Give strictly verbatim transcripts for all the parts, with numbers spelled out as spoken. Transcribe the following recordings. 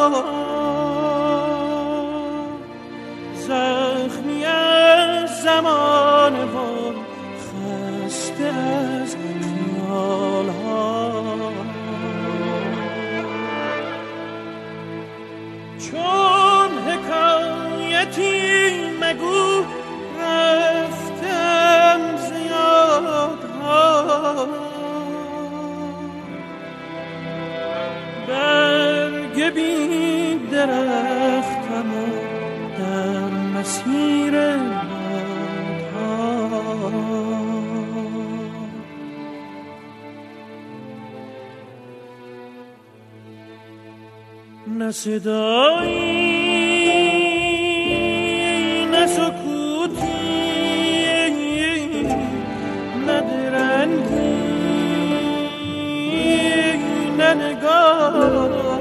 زخمی از زمان و خسته از خیال ها، چون حکایتی مگو رفتم زیادها، برگ بی درختم در مسیر بادها، نه صدایی نه سکوتی نه درنگی نه نگاه،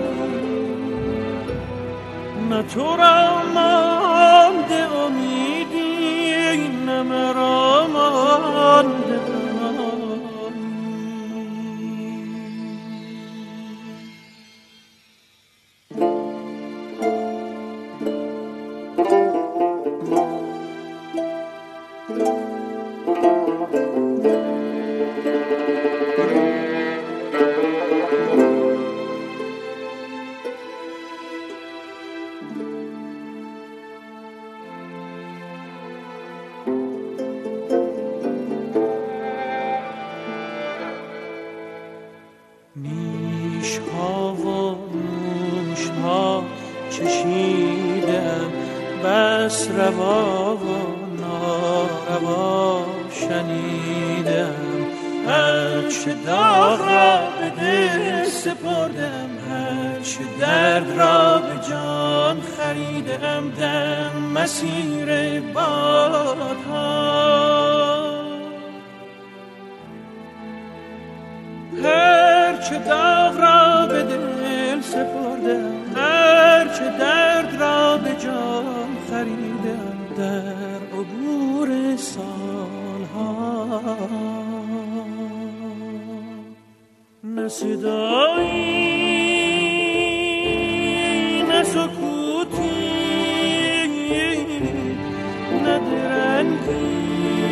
نه تو را مانده امیدی نه مرا مانده نیش‌ها و نوش‌ها چشیدم، بس روا و ناروا شنیدم، هرچه داغ را به دل سپردم، هرچه درد را به جان خریدم، در مسیر بادها، هرچه داغ را به دل سپردم، هرچه درد را به جان خریدم، در عبور سالها، نه صدایی نه سکوتی نه درنگی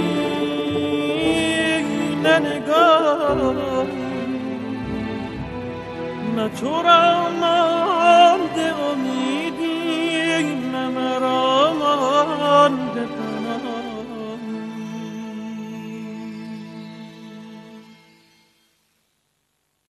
نه نگاه، نه تو را مانده امید